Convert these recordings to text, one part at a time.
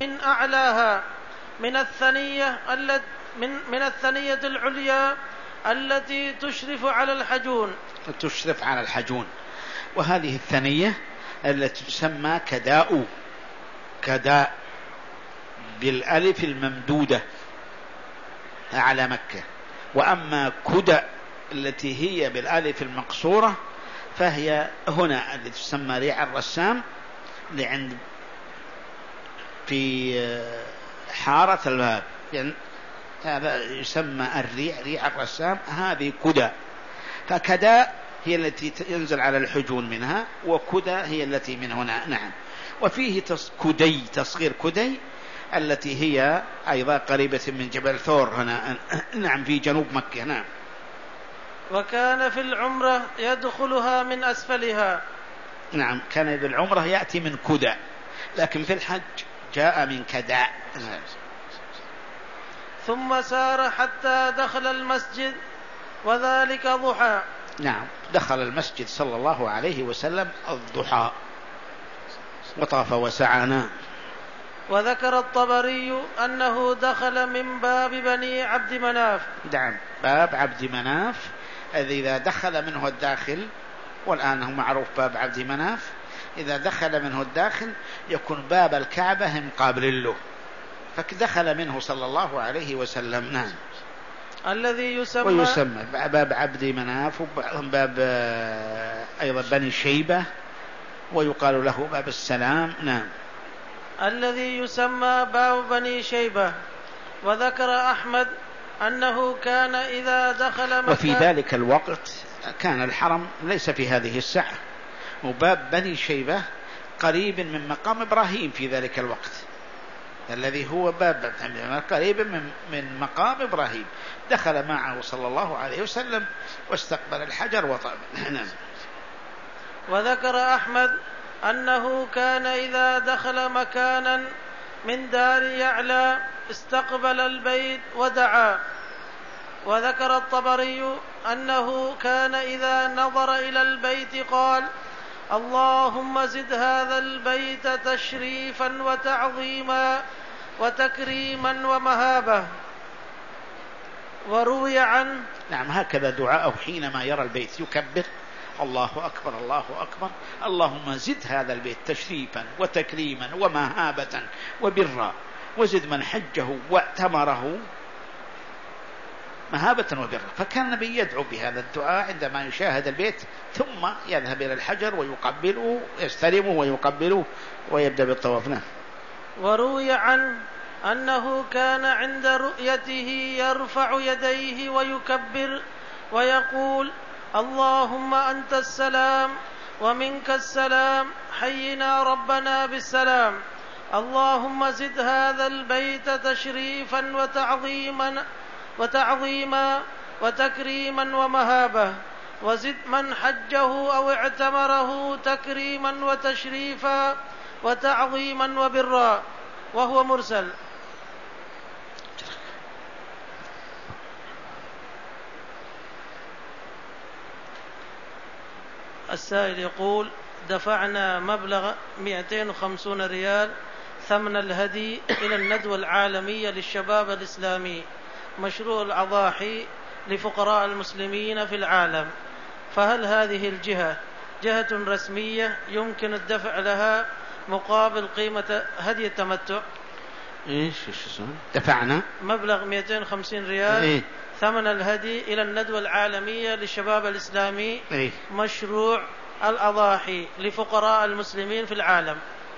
من أعلاها من الثنية من الثنية العليا التي تشرف على الحجون. وهذه الثنية التي تسمى كداء بالألف الممدودة على مكة. وأما كدى التي هي بالألف المقصورة فهي هنا التي تسمى ريع الرسام لعند في حارة الباب، يعني هذا يسمى ريع الرسام، هذه كدى. فكداء هي التي ينزل على الحجون منها، وكدى هي التي من هنا. نعم. وفيه كدي، تصغير كدي التي هي أيضا قريبة من جبل ثور هنا، نعم، في جنوب مكة. نعم. وكان في العمرة يدخلها من أسفلها. نعم، كان في العمرة يأتي من كدى، لكن في الحج جاء من كداء. ثم سار حتى دخل المسجد وذلك ضحى. نعم، دخل المسجد صلى الله عليه وسلم الضحى وطاف وسعى. وذكر الطبري أنه دخل من باب بني عبد مناف. نعم، باب عبد مناف الذي إذا دخل منه الداخل، والآن هو معروف باب عبد مناف، إذا دخل منه الداخل يكون باب الكعبة مقابل له، فدخل منه صلى الله عليه وسلم. نعم. الذي ويسمى باب عبد مناف، وباب أيضا بني شيبة، ويقال له باب السلام. نعم. الذي يسمى باب بني شيبة. وذكر أحمد أنه كان إذا دخل مكة، وفي ذلك الوقت كان الحرم ليس في هذه السعة، وباب بني شيبة قريب من مقام إبراهيم في ذلك الوقت، الذي هو باب قريب من مقام إبراهيم. دخل معه صلى الله عليه وسلم واستقبل الحجر وطاب. نعم. وذكر أحمد أنه كان إذا دخل مكانا من دار يعلى استقبل البيت ودعا. وذكر الطبري أنه كان إذا نظر إلى البيت قال: اللهم زد هذا البيت تشريفا وتعظيما وتكريما ومهابة. وروي عنه. نعم، هكذا دعاءه حينما يرى البيت، يكبر: الله أكبر الله أكبر، اللهم زد هذا البيت تشريفا وتكريما ومهابة وبرا، وزد من حجه واعتمره مهابة وبرا. فكان النبي يدعو بهذا الدعاء عندما يشاهد البيت، ثم يذهب إلى الحجر ويقبله، يستلمه ويقبله ويبدأ بالطواف. وروي عنه أنه كان عند رؤيته يرفع يديه ويكبر ويقول: اللهم أنت السلام ومنك السلام، حينا ربنا بالسلام. اللهم زد هذا البيت تشريفا وتعظيما وتكريما ومهابة، وزد من حجه أو اعتمره تكريما وتشريفا وتعظيما وبرا. وهو مرسل. السائل يقول: دفعنا مبلغ 250 ريال ثمن الهدي إلى الندوة العالمية للشباب الإسلامي، مشروع الأضاحي لفقراء المسلمين في العالم، فهل هذه الجهة جهة رسمية يمكن الدفع لها مقابل قيمة هدي التمتع؟ دفعنا مبلغ 250 ريال ثمن الهدي إلى الندوة العالمية للشباب الإسلامي، مشروع الأضاحي لفقراء المسلمين في العالم،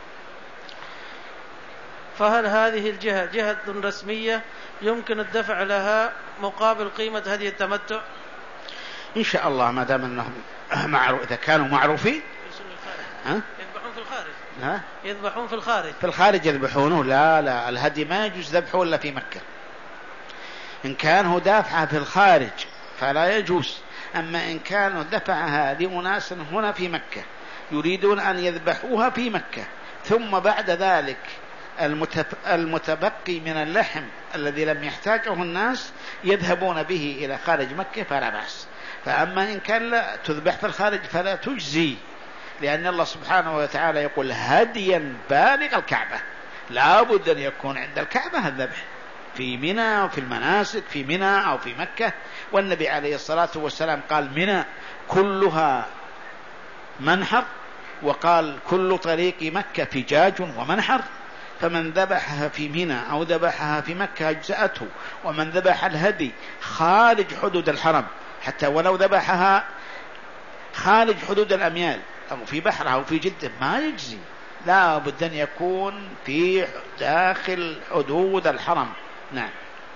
فهل هذه الجهة جهة رسمية يمكن الدفع لها مقابل قيمة هدي التمتع؟ إن شاء الله، ما دام أنهم إذا كانوا معروفين. يذبحون في الخارج. يذبحون في الخارج يذبحونه. لا، الهدي ما يجوز ذبحه إلا في مكة. إن كان هو دافعها في الخارج فلا يجوز، أما إن كانوا دفعها لأناس هنا في مكة يريدون أن يذبحوها في مكة، ثم بعد ذلك المتبقي من اللحم الذي لم يحتاجه الناس يذهبون به إلى خارج مكة فلا بأس. فأما إن كان لا تذبح في الخارج فلا تجزي، لأن الله سبحانه وتعالى يقول: هديا بالغ الكعبة، لا بد أن يكون عند الكعبة الذبح، في منى وفي المناسك في منى أو في مكة. والنبي عليه الصلاة والسلام قال منى كلها منحر، وقال كل طريق مكة فجاج ومنحر، فمن ذبحها في منى أو ذبحها في مكة أجزأته، ومن ذبح الهدي خارج حدود الحرم حتى ولو ذبحها خارج حدود الأميال أو في بحرها أو في جدة ما يجزي، لا بد أن يكون في داخل حدود الحرم. نعم.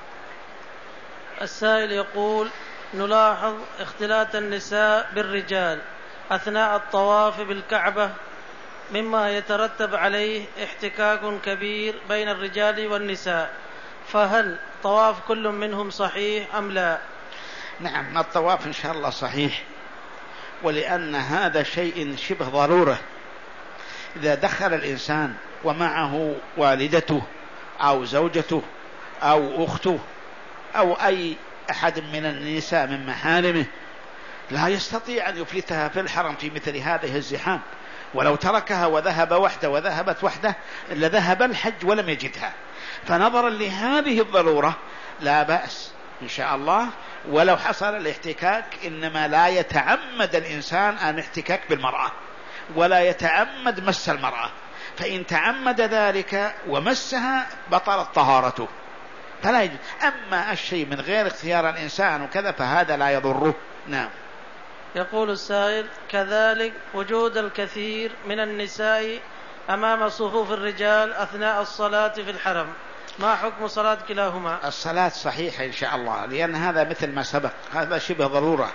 السائل يقول: نلاحظ اختلاط النساء بالرجال أثناء الطواف بالكعبة مما يترتب عليه احتكاك كبير بين الرجال والنساء، فهل طواف كل منهم صحيح أم لا؟ نعم، الطواف إن شاء الله صحيح، ولأن هذا شيء شبه ضرورة. إذا دخل الإنسان ومعه والدته أو زوجته أو أخته أو أي أحد من النساء من محارمه لا يستطيع أن يفلتها في الحرم في مثل هذه الزحام، ولو تركها وذهب وحده وذهبت وحده لذهب الحج ولم يجدها. فنظرا لهذه الضرورة لا بأس إن شاء الله ولو حصل الاحتكاك، إنما لا يتعمد الإنسان أن احتكاك بالمرأة ولا يتعمد مس المرأة، فإن تعمد ذلك ومسها بطلت طهارته فلا يجوز. أما الشيء من غير اختيار الإنسان وكذا فهذا لا يضره. نعم. يقول السائل: كذلك وجود الكثير من النساء أمام صفوف الرجال أثناء الصلاة في الحرم، ما حكم صلاة كلاهما؟ الصلاة صحيحة إن شاء الله، لأن هذا مثل ما سبق هذا شبه ضرورة.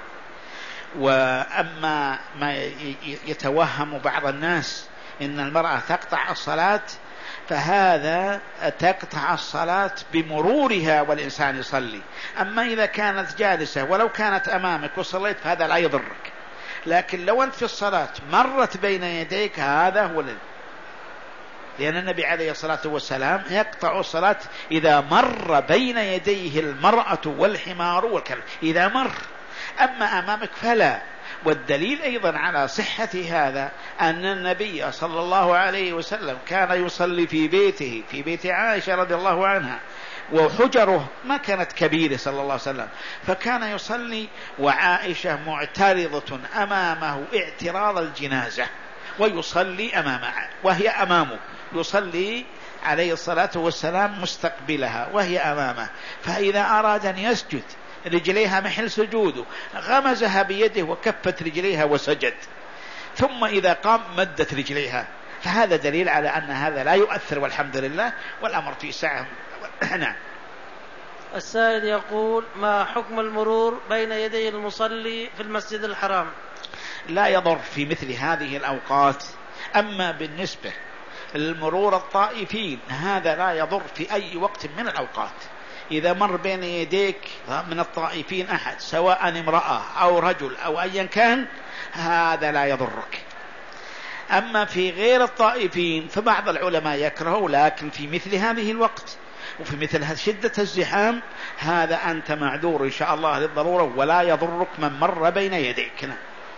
وأما ما يتوهم بعض الناس إن المرأة تقطع الصلاة، فهذا تقطع الصلاة بمرورها والإنسان يصلي. أما إذا كانت جالسة ولو كانت أمامك وصليت فهذا لا يضرك، لكن لو أنت في الصلاة مرت بين يديك هذا هو لأن النبي عليه الصلاة والسلام يقطع الصلاة إذا مر بين يديه المرأة والحمار والكلب إذا مر، أما أمامك فلا. والدليل أيضا على صحة هذا أن النبي صلى الله عليه وسلم كان يصلي في بيته في بيت عائشة رضي الله عنها، وحجره ما كانت كبيرة صلى الله عليه وسلم، فكان يصلي وعائشة معترضة أمامه اعتراض الجنازة ويصلي أمامها وهي أمامه، يصلي عليه الصلاة والسلام مستقبلها وهي أمامه، فإذا أراد أن يسجد رجليها محل سجوده غمزها بيده وكفت رجليها وسجد، ثم إذا قام مدت رجليها، فهذا دليل على أن هذا لا يؤثر والحمد لله والأمر في سعة. نعم. السائل يقول: ما حكم المرور بين يدي المصلي في المسجد الحرام؟ لا يضر في مثل هذه الأوقات. أما بالنسبة للمرور الطائفين هذا لا يضر في أي وقت من الأوقات، إذا مر بين يديك من الطائفين أحد سواء امرأة أو رجل أو أيا كان هذا لا يضرك. أما في غير الطائفين فبعض العلماء يكره، لكن في مثل هذه الوقت وفي مثل شدة الزحام هذا أنت معذور إن شاء الله للضرورة ولا يضرك من مر بين يديك.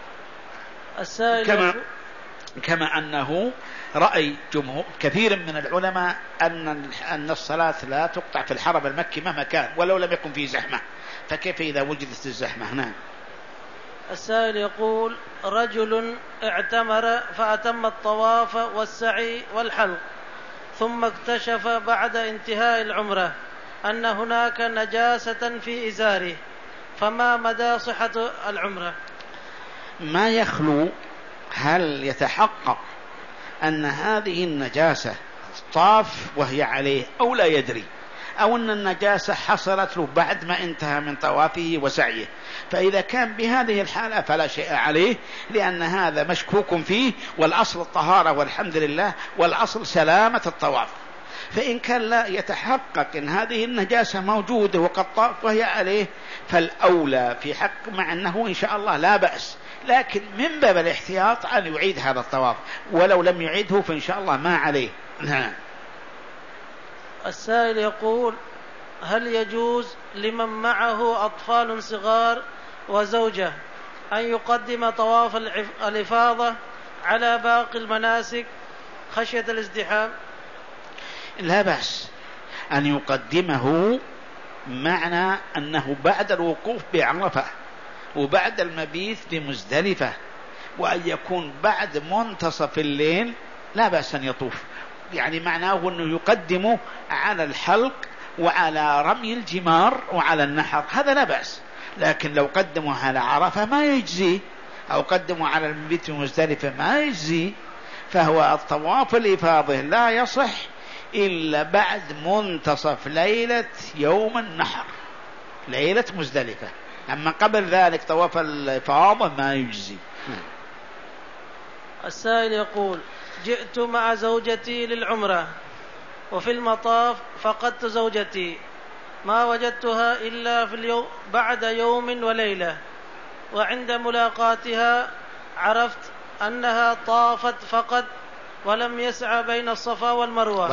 كما أنه رأي جمهور كثير من العلماء أن الصلاة لا تقطع في الحرم المكي مهما كان ولو لم يكن فيه زحمة، فكيف إذا وجدت الزحمة؟ نعم. السائل يقول: رجل اعتمر فأتم الطواف والسعي والحلق، ثم اكتشف بعد انتهاء العمرة أن هناك نجاسة في إزاره، فما مدى صحة العمرة؟ ما يخلو هل يتحقق أن هذه النجاسة طاف وهي عليه أو لا يدري، أو أن النجاسة حصلت له بعد ما انتهى من طوافه وسعيه، فإذا كان بهذه الحالة فلا شيء عليه، لأن هذا مشكوك فيه والأصل الطهارة والحمد لله والأصل سلامة الطواف. فإن كان لا يتحقق أن هذه النجاسة موجودة وقد طاف وهي عليه فالأولى في حق مع أنه إن شاء الله لا بأس، لكن من باب الاحتياط أن يعيد هذا الطواف، ولو لم يعيده فإن شاء الله ما عليه. السائل يقول: هل يجوز لمن معه أطفال صغار وزوجة أن يقدم طواف الإفاضة على باقي المناسك خشية الازدحام؟ لا بأس أن يقدمه، معنى أنه بعد الوقوف بعرفة وبعد المبيت بمزدلفة، وأن يكون بعد منتصف الليل لا بأس أن يطوف، يعني معناه أنه يقدمه على الحلق وعلى رمي الجمار وعلى النحر، هذا لا بأس. لكن لو قدمه على عرفة ما يجزي، أو قدمه على المبيت بمزدلفة ما يجزي، فهو الطواف الإفاضة لا يصح إلا بعد منتصف ليلة يوم النحر، ليلة مزدلفة. أما قبل ذلك طواف الإفاضة ما يجزي. السائل يقول: جئت مع زوجتي للعمرة، وفي المطاف فقدت زوجتي، ما وجدتها إلا في اليوم بعد يوم وليلة، وعند ملاقاتها عرفت أنها طافت فقط ولم يسعى بين الصفا والمروة،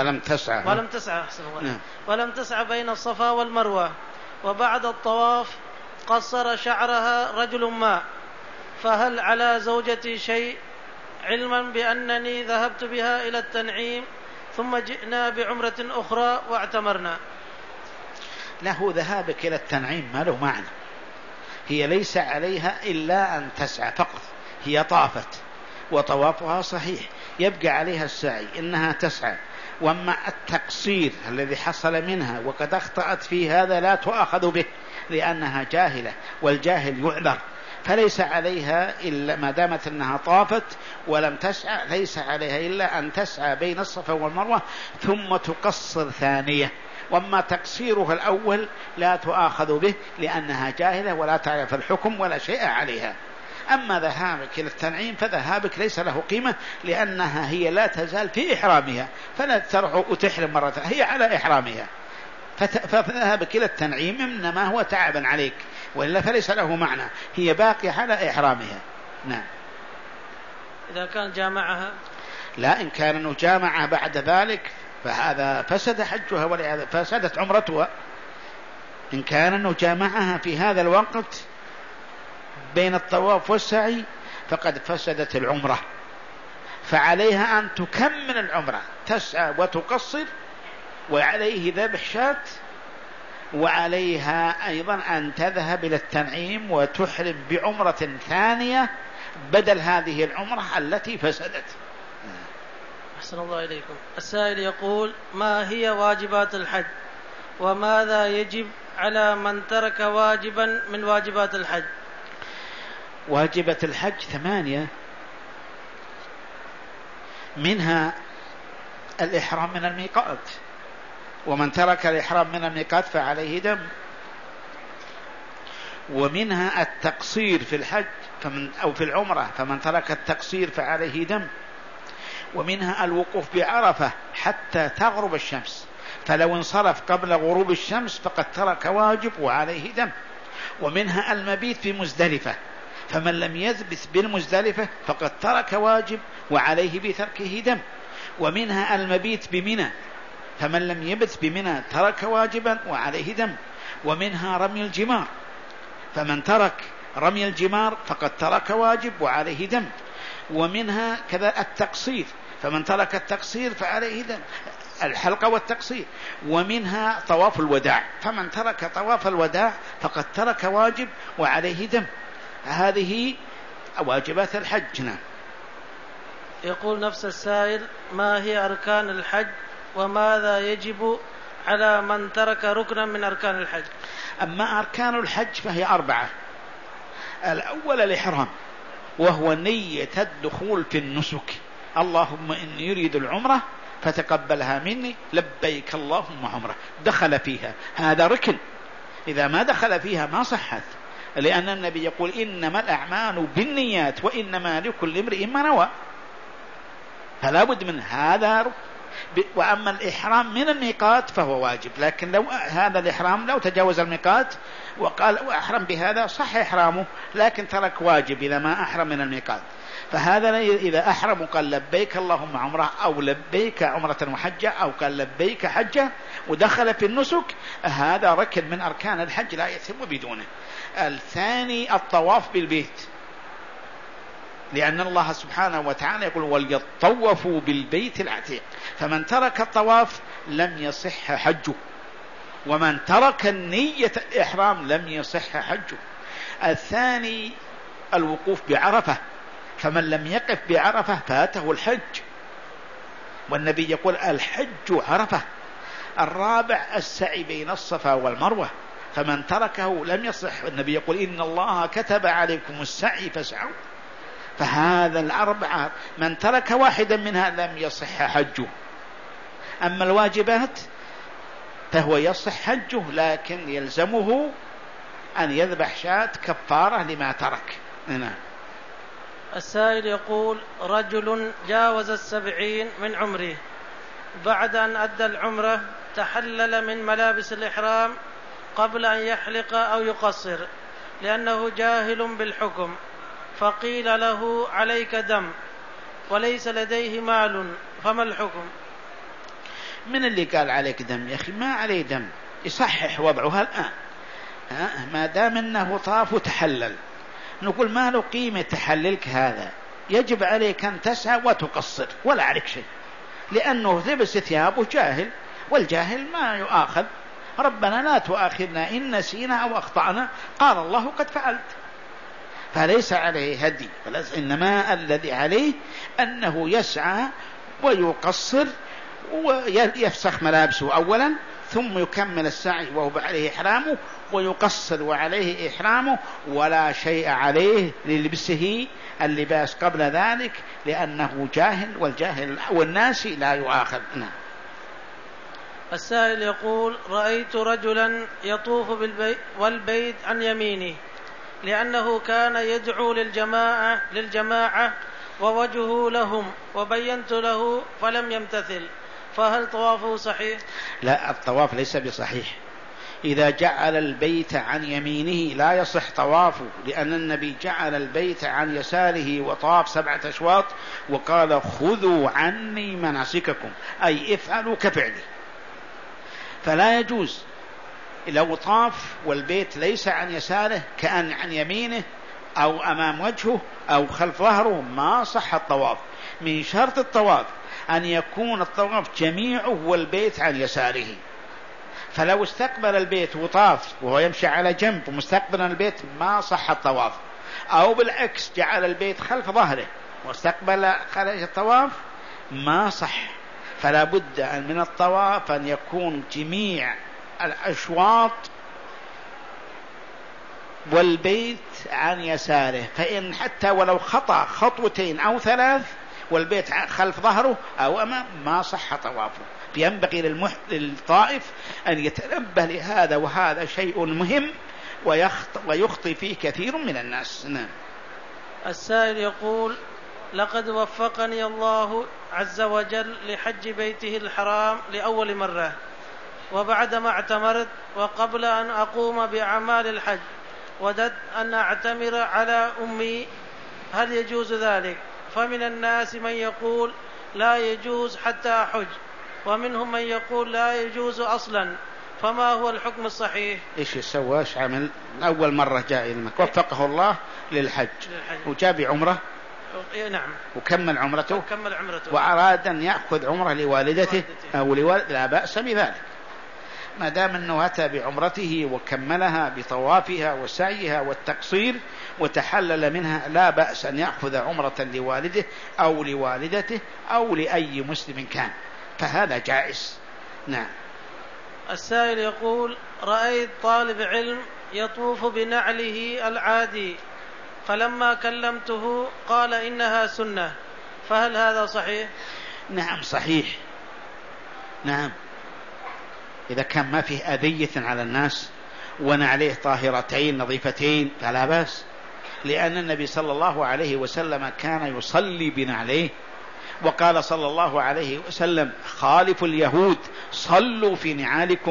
ولم تسعى بين الصفا والمروة، وبعد الطواف قصر شعرها رجل ما، فهل على زوجتي شيء، علما بأنني ذهبت بها إلى التنعيم ثم جئنا بعمرة أخرى واعتمرنا؟ له ذهابك إلى التنعيم ما له معنى، هي ليس عليها إلا أن تسعى فقط، هي طافت وطوافها صحيح، يبقى عليها السعي إنها تسعى. وأما التقصير الذي حصل منها وقد أخطأت في هذا لا تؤاخذ به، لأنها جاهلة، والجاهل يعذر، فليس عليها إلا ما دامت أنها طافت ولم تسعى، ليس عليها إلا أن تسعى بين الصفا والمروة ثم تقصر ثانية. وأما تقصيرها الأول لا تؤاخذ به، لأنها جاهلة ولا تعرف الحكم ولا شيء عليها. أما ذهابك إلى التنعيم فذهابك ليس له قيمة، لأنها هي لا تزال في إحرامها، فلا ترجع وتحرم مرة، هي على إحرامها، فذهابك إلى التنعيم إنما هو تعبا عليك، وإلا فليس له معنى، هي باقية على إحرامها. نعم. إذا كان جامعها لا، إن كان أنه جامعها بعد ذلك فهذا فسد حجها ولهذا فسدت عمرتها. إن كان أنه جامعها في هذا الوقت بين الطواف والسعي فقد فسدت العمرة، فعليها أن تكمل العمرة، تسعى وتقصر، وعليه ذبح شاة، وعليها أيضا أن تذهب إلى التنعيم وتحرم بعمرة ثانية بدل هذه العمرة التي فسدت. أحسن الله إليكم. السائل يقول: ما هي واجبات الحج، وماذا يجب على من ترك واجبا من واجبات الحج؟ واجبة الحج 8، منها الإحرام من الميقات، ومن ترك الإحرام من الميقات فعليه دم. ومنها التقصير في الحج أو في العمرة، فمن ترك التقصير فعليه دم. ومنها الوقوف بعرفة حتى تغرب الشمس، فلو انصرف قبل غروب الشمس فقد ترك واجب وعليه دم. ومنها المبيت في مزدلفة، فمن لم يثبت بالمزدلفة فقد ترك واجب وعليه بتركه دم. ومنها المبيت بمنى، فمن لم يبت بمنى ترك واجبا وعليه دم. ومنها رمي الجمار، فمن ترك رمي الجمار فقد ترك واجب وعليه دم. ومنها كذا التقصير، فمن ترك التقصير فعليه دم، الحلقة والتقصير. ومنها طواف الوداع، فمن ترك طواف الوداع فقد ترك واجب وعليه دم. هذه واجبات الحج. نعم. يقول نفس السائل: ما هي أركان الحج، وماذا يجب على من ترك ركنا من أركان الحج؟ أما أركان الحج فهي 4. الأول الإحرام، وهو نية الدخول في النسك، اللهم إني يريد العمرة فتقبلها مني، لبيك اللهم عمرة، دخل فيها، هذا ركن، إذا ما دخل فيها ما صحت، لأن النبي يقول: إنما الأعمال بالنيات وإنما لكل امرئ ما نوى، فلا بد من هذا. وأما الإحرام من الميقات فهو واجب، لكن لو هذا الإحرام لو تجاوز الميقات وقال وأحرم بهذا صح إحرامه، لكن ترك واجب إذا ما أحرم من الميقات. فهذا إذا أحرم وقال لبيك اللهم عمره، أو لبيك عمرة وحجة، أو قال لبيك حجة ودخل في النسك، هذا ركن من أركان الحج لا يتم بدونه. الثاني الطواف بالبيت، لأن الله سبحانه وتعالى يقول وليطوفوا بالبيت العتيق، فمن ترك الطواف لم يصح حجه، ومن ترك النية الإحرام لم يصح حجه. الثاني الوقوف بعرفة، فمن لم يقف بعرفة فاته الحج، والنبي يقول الحج عرفة. الرابع السعي بين الصفا والمروة، فمن تركه لم يصح، النبي يقول إن الله كتب عليكم السعي فاسعوا. فهذا الأربعة من ترك واحدا منها لم يصح حجه. أما الواجبات فهو يصح حجه، لكن يلزمه أن يذبح شاة كفارة لما ترك. نعم. السائل يقول: رجل جاوز 70 من عمره، بعد أن أدى العمرة تحلل من ملابس الإحرام قبل أن يحلق أو يقصر لأنه جاهل بالحكم، فقيل له عليك دم وليس لديه مال، فما الحكم؟ من اللي قال عليك دم يا أخي؟ ما عليه دم، يصحح وضعها الآن ما دام أنه طاف وتحلل. نقول ما له قيمة تحللك هذا، يجب عليك أن تسعى وتقصر ولا عليك شيء، لأنه لبس ثيابه جاهل، والجاهل ما يؤاخذ. ربنا لا تؤاخذنا إن نسينا أو أخطأنا، قال الله قد فعلت، فليس عليه هدي، إنما الذي عليه أنه يسعى ويقصر ويفسخ ملابسه أولا، ثم يكمل السعي وهو عليه إحرامه، ويقصر وعليه إحرامه، ولا شيء عليه للبسه اللباس قبل ذلك، لأنه جاهل، والجاهل والناس لا يؤاخذ. السائل يقول: رأيت رجلا يطوف والبيت عن يمينه لأنه كان يدعو للجماعة ووجهه لهم، وبينت له فلم يمتثل، فهل طوافه صحيح؟ لا، الطواف ليس بصحيح. إذا جعل البيت عن يمينه لا يصح طوافه، لأن النبي جعل البيت عن يساره وطاف 7 أشواط وقال خذوا عني مناسككم، أي افعلوا كفعلي. فلا يجوز لو طاف والبيت ليس عن يساره كأن عن يمينه أو أمام وجهه أو خلف ظهره، ما صح الطواف. من شرط الطواف أن يكون الطواف جميعه والبيت عن يساره، فلو استقبل البيت وطاف وهو يمشي على جنب ومستقبلا البيت ما صح الطواف، أو بالعكس جعل البيت خلف ظهره واستقبل خارج الطواف ما صح. فلا بد من الطواف أن يكون جميع الأشواط والبيت عن يساره، فإن حتى ولو خطأ 2 أو 3 والبيت خلف ظهره أو أمام ما صح طوافه. ينبغي للطائف أن يتنبه لهذا، وهذا شيء مهم ويخطئ فيه كثير من الناس. نعم. السائل يقول: لقد وفقني الله عز وجل لحج بيته الحرام لأول مرة، وبعدما اعتمرت وقبل أن أقوم بأعمال الحج وددت أن أعتمر على أمي، هل يجوز ذلك؟ فمن الناس من يقول لا يجوز حتى أحج، ومنهم من يقول لا يجوز أصلا، فما هو الحكم الصحيح؟ إيش يسوى؟ إيش عمل؟ أول مرة جاء إلمك وفقه الله للحج وجاب عمره. نعم. وكمل عمرته وأراد أن يأخذ عمره لوالدته أو لا بأس بذلك، ما دام أنه أتى بعمرته وكملها بطوافها وسعيها والتقصير وتحلل منها، لا بأس أن يأخذ عمرة لوالده أو لوالدته أو لأي مسلم كان، فهذا جائز. نعم. السائل يقول: رأيت طالب علم يطوف بنعله العادي، فلما كلمته قال إنها سنة، فهل هذا صحيح؟ نعم صحيح. نعم، إذا كان ما فيه أذية على الناس ونعليه طاهرتين نظيفتين فلا بأس، لأن النبي صلى الله عليه وسلم كان يصلي بنعليه، وقال صلى الله عليه وسلم: خالفوا اليهود صلوا في نعالكم،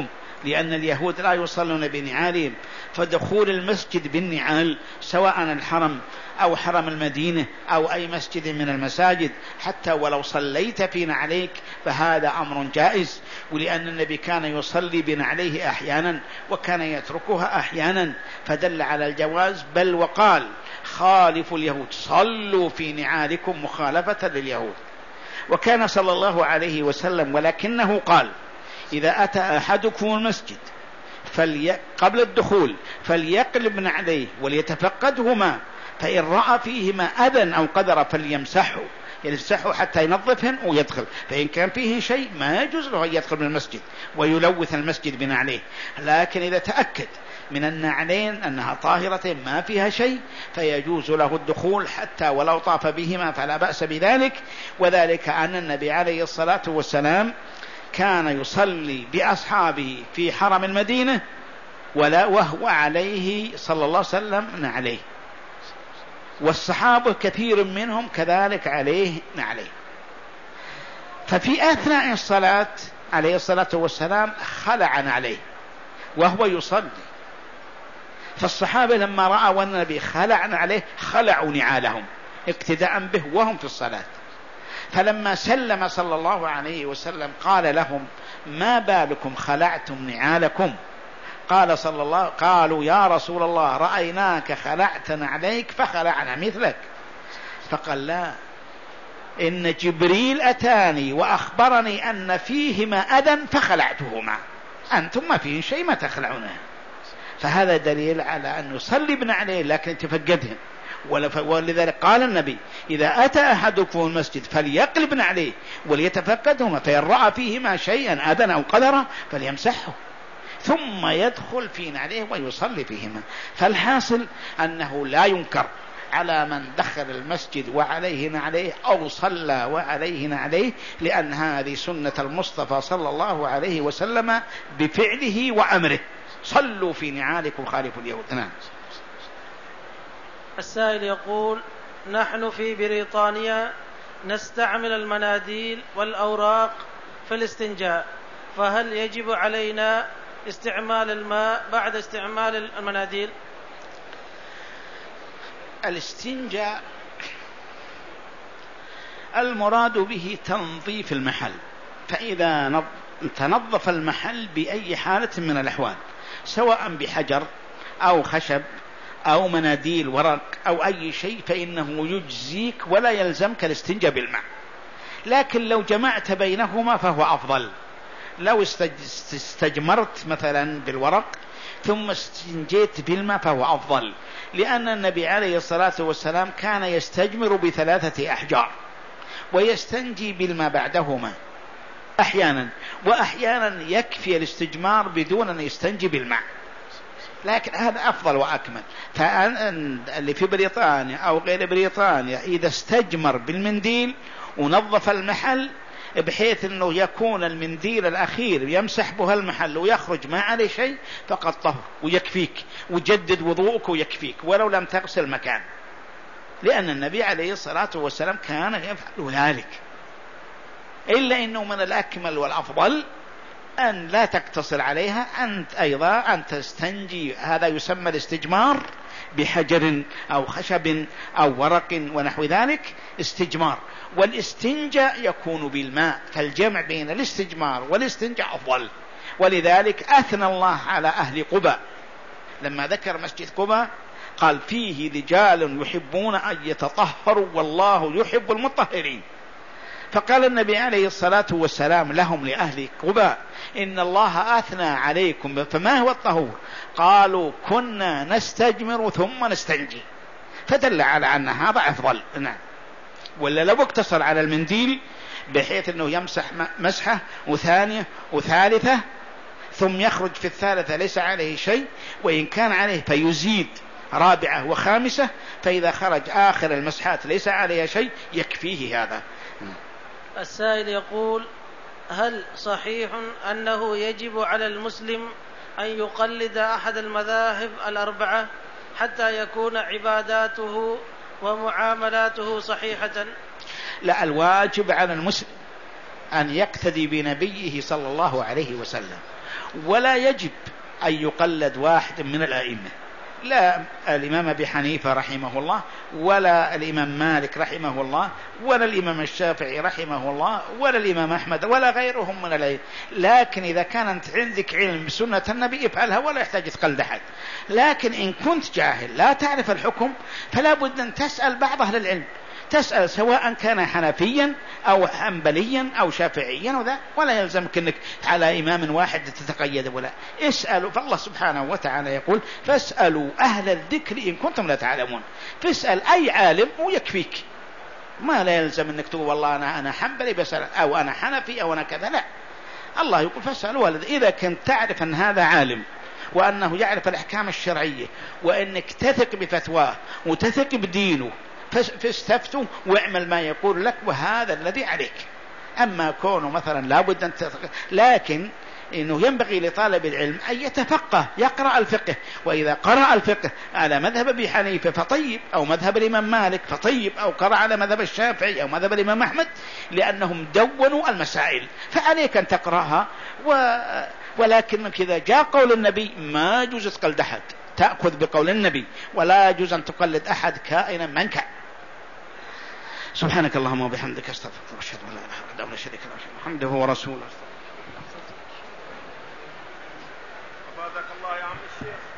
لأن اليهود لا يصلون بنعالهم، فدخول المسجد بالنعال سواء الحرم أو حرم المدينة أو أي مسجد من المساجد حتى ولو صليت في نعليك فهذا أمر جائز. ولأن النبي كان يصلي بنعليه أحيانا وكان يتركها أحيانا، فدل على الجواز، بل وقال خالفوا اليهود، صلوا في نعالكم مخالفة لليهود. وكان صلى الله عليه وسلم ولكنه قال إذا أتى أحدكم المسجد قبل الدخول فليقلب نعليه وليتفقدهما، فإن رأى فيهما أذى أو قدر يمسحه حتى ينظفهن ويدخل، فإن كان فيه شيء ما يجوز له أن يدخل من المسجد ويلوث المسجد بنعليه. لكن إذا تأكد من النعلين أنها طاهرة ما فيها شيء فيجوز له الدخول حتى ولو طاف بهما فلا بأس بذلك. وذلك أن النبي عليه الصلاة والسلام كان يصلي بأصحابه في حرم المدينة وهو عليه صلى الله عليه وسلم نعليه، والصحابة كثير منهم كذلك عليه نعليه. ففي أثناء الصلاة عليه الصلاة والسلام خلع نعليه وهو يصلي، فالصحابة لما رأوا النبي خلع نعليه خلعوا نعالهم اقتداء به وهم في الصلاة. فلما سلم صلى الله عليه وسلم قال لهم ما بالكم خلعتم نعالكم؟ قالوا يا رسول الله رأيناك خلعت نعليك فخلعنا مثلك. فقال لا، إن جبريل أتاني وأخبرني أن فيهما أذى فخلعتهما، أنتم ما فيه شيء ما تخلعونه. فهذا دليل على أن يصلي بنعليه لكن تفقدهم. ولذلك قال النبي إذا أتى أحدكم المسجد فليقلب نعليه وليتفقدهما، فإن رأى فيهما شيئا أذى أو قدر فليمسحه ثم يدخل في نعليه ويصلي فيهما. فالحاصل أنه لا ينكر على من دخل المسجد وعليه نعليه أو صلى وعليه نعليه، لأن هذه سنة المصطفى صلى الله عليه وسلم بفعله وأمره، صلوا في نعالكم خالفوا اليهود. نعم. السائل يقول نحن في بريطانيا نستعمل المناديل والأوراق في الاستنجاء، فهل يجب علينا استعمال الماء بعد استعمال المناديل؟ الاستنجاء المراد به تنظيف المحل، فإذا تنظف المحل بأي حالة من الأحوال سواء بحجر أو خشب أو مناديل ورق أو أي شيء فإنه يجزيك ولا يلزمك الاستنجاء بالماء. لكن لو جمعت بينهما فهو أفضل. لو استجمرت مثلا بالورق ثم استنجيت بالماء فهو أفضل، لأن النبي عليه الصلاة والسلام كان يستجمر ب3 أحجار ويستنجي بالماء بعدهما أحيانا، وأحيانا يكفي الاستجمار بدون أن يستنجي بالماء، لكن هذا أفضل وأكمل. فاللي في بريطانيا أو غير بريطانيا إذا استجمر بالمنديل ونظف المحل بحيث أنه يكون المنديل الأخير يمسح به المحل ويخرج ما عليه شيء فقد طهر ويكفيك، وجدد وضوءك ويكفيك ولو لم تغسل مكان، لأن النبي عليه الصلاة والسلام كان يفعل ذلك. إلا أنه من الأكمل والأفضل أن لا تقتصر عليها، أنت أيضا أن تستنجي، هذا يسمى الاستجمار بحجر أو خشب أو ورق ونحو ذلك استجمار، والاستنجاء يكون بالماء، فالجمع بين الاستجمار والاستنجاء أفضل. ولذلك أثنى الله على أهل قباء لما ذكر مسجد قباء قال فيه رجال يحبون أن يتطهروا والله يحب المطهرين. فقال النبي عليه الصلاة والسلام لهم لأهل قباء إن الله أثنى عليكم، فما هو الطهور؟ قالوا كنا نستجمر ثم نستنجي، فدل على أن هذا أفضل. نعم. ولا لو اقتصر على المنديل بحيث أنه يمسح مسحة وثانية وثالثة ثم يخرج في الثالثة ليس عليه شيء، وإن كان عليه فيزيد رابعة وخامسة، فإذا خرج آخر المسحات ليس عليه شيء يكفيه هذا. السائل يقول هل صحيح أنه يجب على المسلم أن يقلد أحد المذاهب الأربعة حتى يكون عباداته ومعاملاته صحيحة؟ لا، الواجب على المسلم أن يقتدي بنبيه صلى الله عليه وسلم، ولا يجب أن يقلد واحد من الأئمة، لا الإمام أبي حنيفة رحمه الله، ولا الإمام مالك رحمه الله، ولا الإمام الشافعي رحمه الله، ولا الإمام أحمد، ولا غيرهم من العلم. لكن إذا كانت عندك علم بسنة النبي افعلها ولا يحتاج تقلد أحد. لكن إن كنت جاهل لا تعرف الحكم فلا بد أن تسأل بعض أهل العلم، تسأل سواء كان حنفيا أو حنبليا أو شافعيا، ولا يلزمك أنك على إمام واحد تتقيد، ولا اسألوا. فالله سبحانه وتعالى يقول فاسألوا أهل الذكر إن كنتم لا تعلمون. فاسأل أي عالم ويكفيك، ما لا يلزم أنك تقول والله أنا حنبلي بسأل أو أنا حنفي أو أنا كذا، لا. الله يقول فاسألوا إذا كنت تعرف أن هذا عالم وأنه يعرف الأحكام الشرعية وأنك تثق بفتواه وتثق بدينه فاستفتوا واعمل ما يقول لك وهذا الذي عليك. أما كونه مثلا لابد أن لكن إنه ينبغي لطالب العلم أن يتفقه، يقرأ الفقه، وإذا قرأ الفقه على مذهب أبي حنيفة فطيب، أو مذهب الإمام مالك فطيب، أو قرأ على مذهب الشافعي أو مذهب الإمام أحمد، لأنهم دونوا المسائل فعليك أن تقرأها. ولكنك إذا جاء قول النبي ما يجوز تقلد أحد، تأخذ بقول النبي، ولا يجوز أن تقلد أحد كائنا من كان. سبحانك اللهم وبحمدك استغفرك واشهد ان لا اله الا انت ولا شريك له حمده ورسوله. أفادك الله يا عم الشيخ.